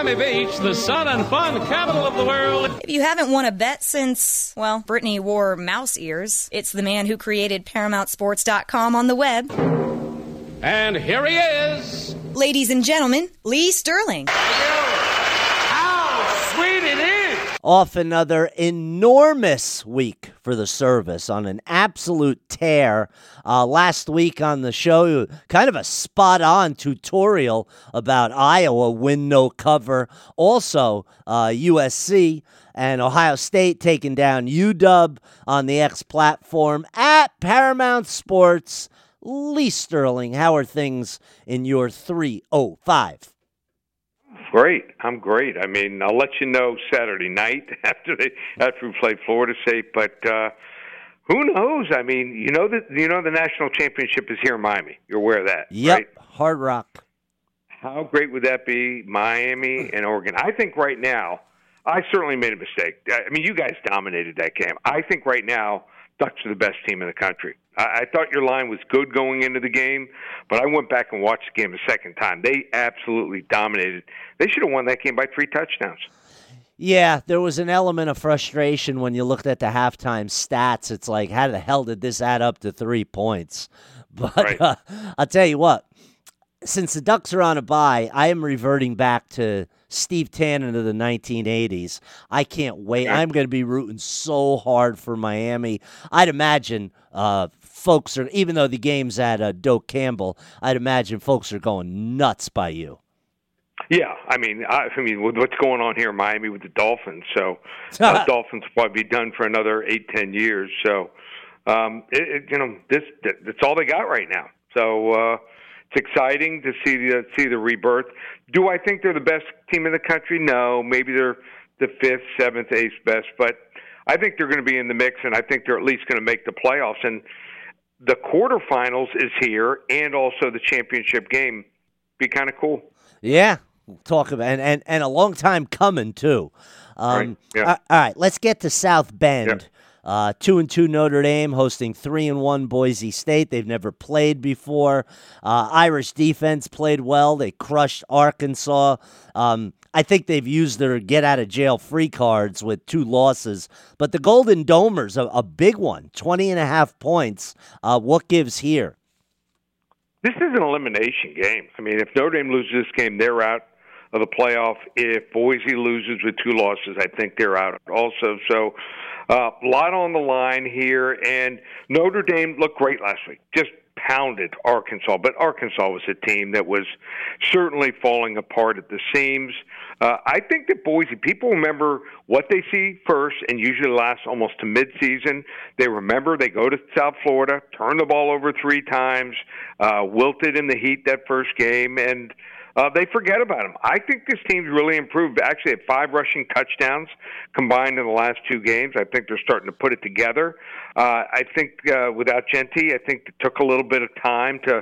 Miami Beach, the sun and fun capital of the world. If you haven't won a bet since, well, Brittany wore mouse ears, it's the man who created ParamountSports.com on the web. And here he is. Ladies and gentlemen, Lee Sterling. How sweet it is. Off another enormous week for the service on an absolute tear. Last week on the show, kind of a spot-on tutorial about Iowa win no cover. Also, USC and Ohio State taking down UW on the X platform at Paramount Sports. Lee Sterling, how are things in your 305? Great. I'm great. I mean, I'll let you know Saturday night after we play Florida State. But who knows? I mean, you know the national championship is here in Miami. You're aware of that, yep, right? Hard Rock. How great would that be, Miami and Oregon? I think right now, I certainly made a mistake. I mean, you guys dominated that game. I think right now, Ducks are the best team in the country. I thought your line was good going into the game, but I went back and watched the game a second time. They absolutely dominated. They should have won that game by 3 touchdowns. Yeah, there was an element of frustration when you looked at the halftime stats. It's like, how the hell did this add up to 3 points? But right. I'll tell you what, since the Ducks are on a bye, I am reverting back to Steve Tannen of the 1980s. I can't wait. I'm going to be rooting so hard for Miami. I'd imagine folks are, even though the game's at Doak Campbell, I'd imagine folks are going nuts by you. Yeah, I mean, with what's going on here in Miami with the Dolphins, so Dolphins will probably be done for another 8-10 years. So, that's all they got right now. So it's exciting to see the rebirth. Do I think they're the best team in the country? No, maybe they're the 5th, 7th, 8th best, but I think they're going to be in the mix, and I think they're at least going to make the playoffs. And the quarterfinals is here, and also the championship game. Be kind of cool. Yeah, we'll talk about and a long time coming too. Right. Yeah. All right, let's get to South Bend. Yeah. 2-2 Notre Dame hosting 3-1 Boise State. They've never played before. Irish defense played well. They crushed Arkansas. I think they've used their get-out-of-jail-free cards with 2 losses. But the Golden Domers, a big one, 20.5 points. What gives here? This is an elimination game. I mean, if Notre Dame loses this game, they're out of the playoff. If Boise loses with 2 losses, I think they're out also. So a lot on the line here. And Notre Dame looked great last week. Just pounded Arkansas, but Arkansas was a team that was certainly falling apart at the seams. I think that Boise, people remember what they see first and usually lasts almost to midseason. They remember they go to South Florida, turn the ball over 3 times, wilted in the heat that first game, and they forget about them. I think this team's really improved. Actually, had 5 rushing touchdowns combined in the last 2 games. I think they're starting to put it together. I think without Genty, I think it took a little bit of time to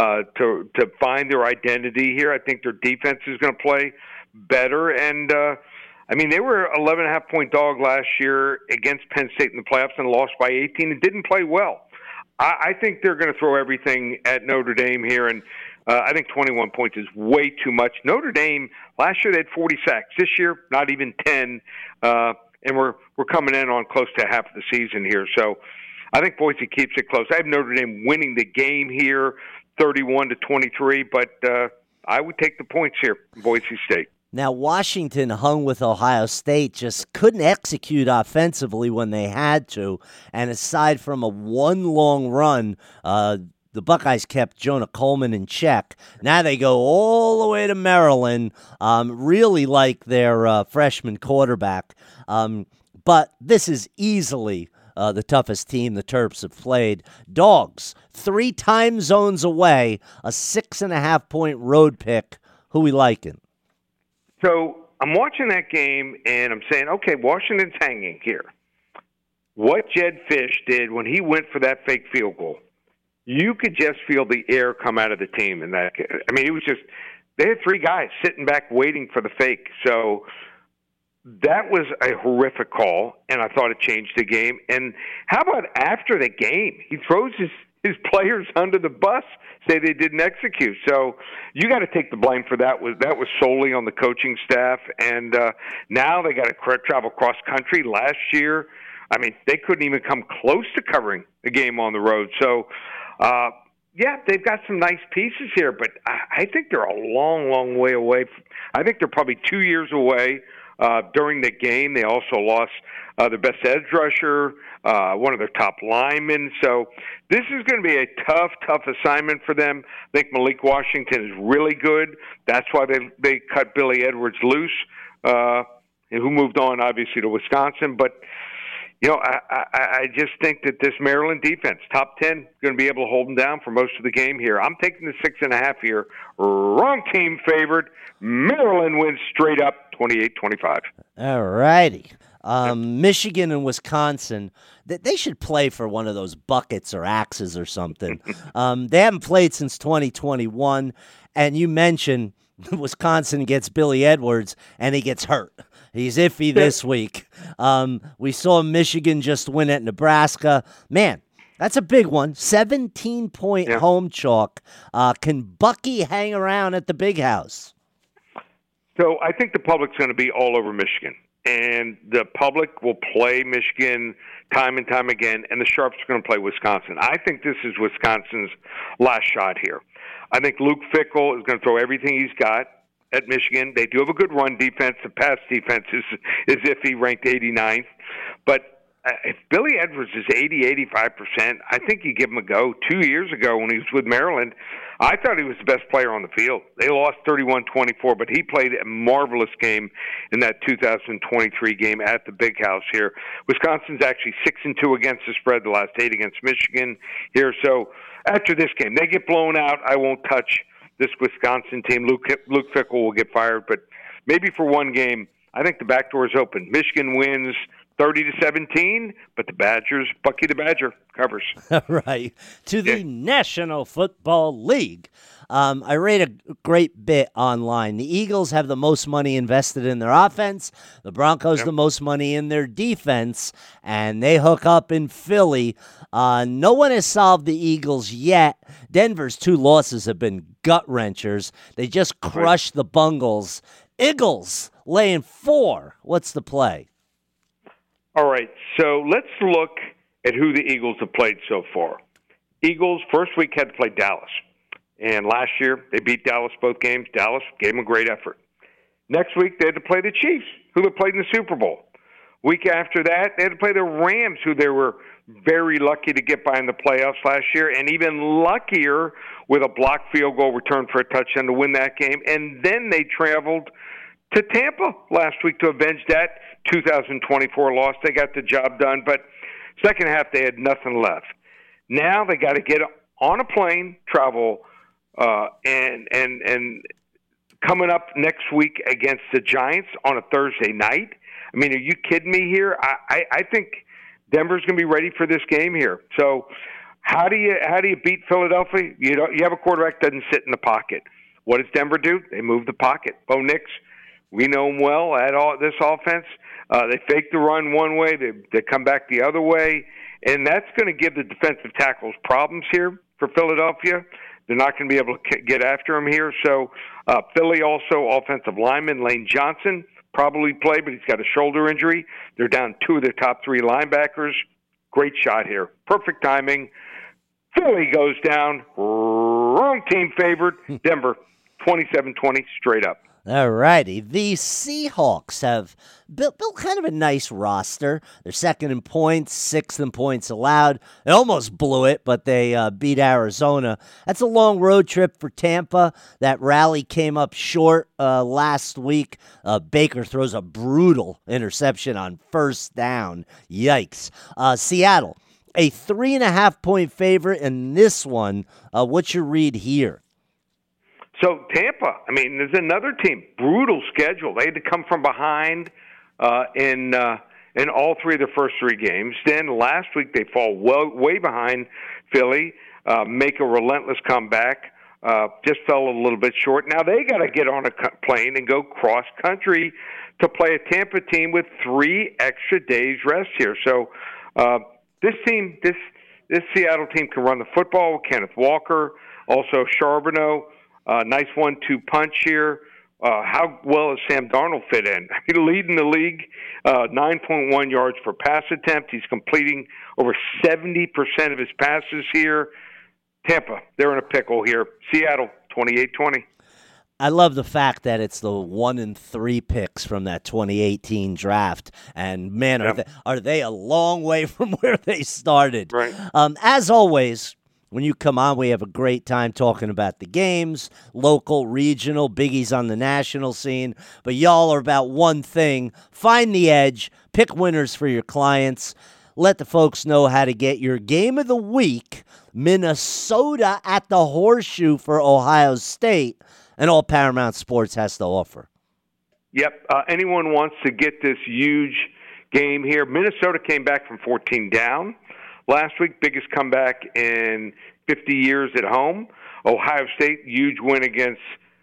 find their identity here. I think their defense is going to play better. And, I mean, they were 11.5-point dog last year against Penn State in the playoffs and lost by 18 and didn't play well. I think they're going to throw everything at Notre Dame here, and I think 21 points is way too much. Notre Dame, last year they had 40 sacks. This year, not even 10, and we're coming in on close to half of the season here. So I think Boise keeps it close. I have Notre Dame winning the game here, 31-23, but I would take the points here, Boise State. Now, Washington hung with Ohio State, just couldn't execute offensively when they had to. And aside from a 1 long run, the Buckeyes kept Jonah Coleman in check. Now they go all the way to Maryland, really like their freshman quarterback. But this is easily the toughest team the Terps have played. Dogs, 3 time zones away, a 6.5-point road pick. Who we liking? So I'm watching that game, and I'm saying, okay, Washington's hanging here. What Jedd Fisch did when he went for that fake field goal, you could just feel the air come out of the team. And that, I mean, it was just, they had 3 guys sitting back waiting for the fake. So that was a horrific call, and I thought it changed the game. And how about after the game? He throws his players under the bus, say they didn't execute. So you got to take the blame for that. That was solely on the coaching staff, and now they got to travel cross country. Last year, I mean, they couldn't even come close to covering the game on the road. So, yeah, they've got some nice pieces here, but I think they're a long, long way away. I think they're probably 2 years away. During the game, they also lost their best edge rusher, one of their top linemen. So this is going to be a tough, tough assignment for them. I think Malik Washington is really good. That's why they cut Billy Edwards loose, who moved on, obviously, to Wisconsin. But, you know, I just think that this Maryland defense, top 10, going to be able to hold them down for most of the game here. I'm taking the 6.5 here. Wrong team favored. Maryland wins straight up 28-25. All righty. Michigan and Wisconsin, they should play for one of those buckets or axes or something. They haven't played since 2021, and you mentioned Wisconsin gets Billy Edwards, and he gets hurt. He's iffy this week. We saw Michigan just win at Nebraska. Man, that's a big one. 17-point home chalk. Can Bucky hang around at the Big House? So I think the public's going to be all over Michigan. And the public will play Michigan time and time again, and the Sharps are going to play Wisconsin. I think this is Wisconsin's last shot here. I think Luke Fickell is going to throw everything he's got at Michigan. They do have a good run defense. The pass defense is iffy, ranked 89th. But if Billy Edwards is 85%, I think you give him a go. 2 years ago when he was with Maryland, I thought he was the best player on the field. They lost 31-24, but he played a marvelous game in that 2023 game at the Big House here. Wisconsin's actually 6-2 against the spread, the last 8 against Michigan here. So after this game, they get blown out. I won't touch this Wisconsin team. Luke Fickell will get fired, but maybe for one game, I think the back door is open. Michigan wins 30-17, but the Badgers, Bucky the Badger, covers. Right. To the National Football League. I read a great bit online. The Eagles have the most money invested in their offense. The Broncos the most money in their defense, and they hook up in Philly. No one has solved the Eagles yet. Denver's 2 losses have been gut-wrenchers. They just crushed the Bungles. Eagles laying 4. What's the play? All right, so let's look at who the Eagles have played so far. Eagles, first week, had to play Dallas. And last year, they beat Dallas both games. Dallas gave them a great effort. Next week, they had to play the Chiefs, who had played in the Super Bowl. Week after that, they had to play the Rams, who they were very lucky to get by in the playoffs last year, and even luckier with a blocked field goal return for a touchdown to win that game. And then they traveled to Tampa last week to avenge that 2024 loss. They got the job done, but second half they had nothing left. Now they got to get on a plane, travel, and coming up next week against the Giants on a Thursday night. I mean, are you kidding me here? I think Denver's going to be ready for this game here. So how do you beat Philadelphia? You have a quarterback that doesn't sit in the pocket. What does Denver do? They move the pocket. Bo Nix, we know him well at all this offense. They fake the run one way, they come back the other way, and that's going to give the defensive tackles problems here for Philadelphia. They're not going to be able to get after him here. So Philly also, offensive lineman Lane Johnson, probably play, but he's got a shoulder injury. They're down 2 of their top 3 linebackers. Great shot here. Perfect timing. Philly goes down. Wrong team favored. Denver, 27-20, straight up. All righty. The Seahawks have built kind of a nice roster. They're second in points, sixth in points allowed. They almost blew it, but they beat Arizona. That's a long road trip for Tampa. That rally came up short last week. Baker throws a brutal interception on first down. Yikes. Seattle, a 3.5-point favorite in this one. What's your read here? So Tampa, I mean, there's another team, brutal schedule. They had to come from behind in all 3 of their first 3 games. Then last week they fall way behind Philly, make a relentless comeback, just fell a little bit short. Now they got to get on a plane and go cross country to play a Tampa team with 3 extra days rest here. So this team, this Seattle team can run the football with Kenneth Walker, also Charbonneau. Nice 1-2 punch here. How well does Sam Darnold fit in? He's leading the league, 9.1 yards per pass attempt. He's completing over 70% of his passes here. Tampa, they're in a pickle here. Seattle, 28-20. I love the fact that it's the 1-3 picks from that 2018 draft, and man, are they a long way from where they started. Right. As always, when you come on, we have a great time talking about the games, local, regional, biggies on the national scene. But y'all are about one thing: find the edge, pick winners for your clients. Let the folks know how to get your game of the week, Minnesota at the Horseshoe for Ohio State, and all Paramount Sports has to offer. Yep. Anyone wants to get this huge game here. Minnesota came back from 14 down last week, biggest comeback in 50 years at home. Ohio State, huge win against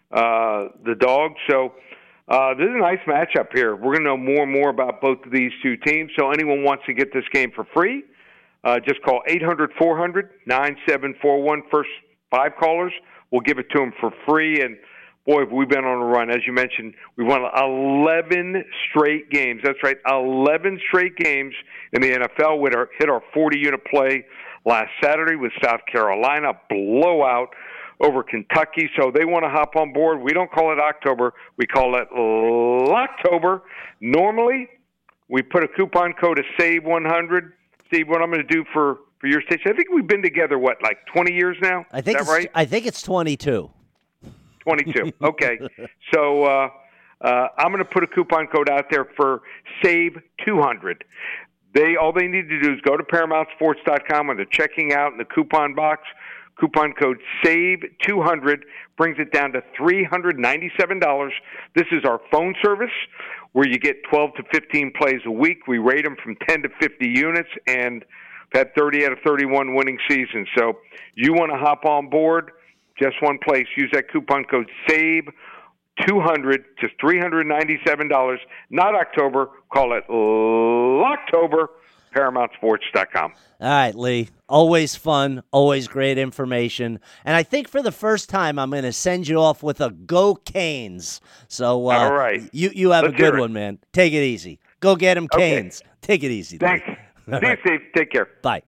the Dogs. So this is a nice matchup here. We're going to know more and more about both of these two teams. So anyone wants to get this game for free, just call 800-400-9741. First 5 callers, we'll give it to them for free. And boy, have we been on a run. As you mentioned, we won 11 straight games. That's right, 11 straight games in the NFL. We hit our 40-unit play last Saturday with South Carolina, blowout over Kentucky. So they want to hop on board. We don't call it October. We call it Locktober. Normally, we put a coupon code of SAVE100. Steve, what I'm going to do for your station, I think we've been together, like 20 years now? I think Is that right? I think it's 22. 22. Okay. So I'm going to put a coupon code out there for SAVE200. All they need to do is go to ParamountSports.com when they're checking out in the coupon box. Coupon code SAVE200 brings it down to $397. This is our phone service where you get 12 to 15 plays a week. We rate them from 10 to 50 units, and we've had 30 out of 31 winning seasons. So you want to hop on board, just one place. Use that coupon code SAVE200, just $397. Not October. Call it Locktober. ParamountSports.com. All right, Lee. Always fun, always great information. And I think for the first time, I'm going to send you off with a Go Canes. So all right. You have Let's a good hear it. one, man. Take it easy. Go get them, Canes. Take it easy. Thanks. Lee. See you, Steve. Take care. Bye.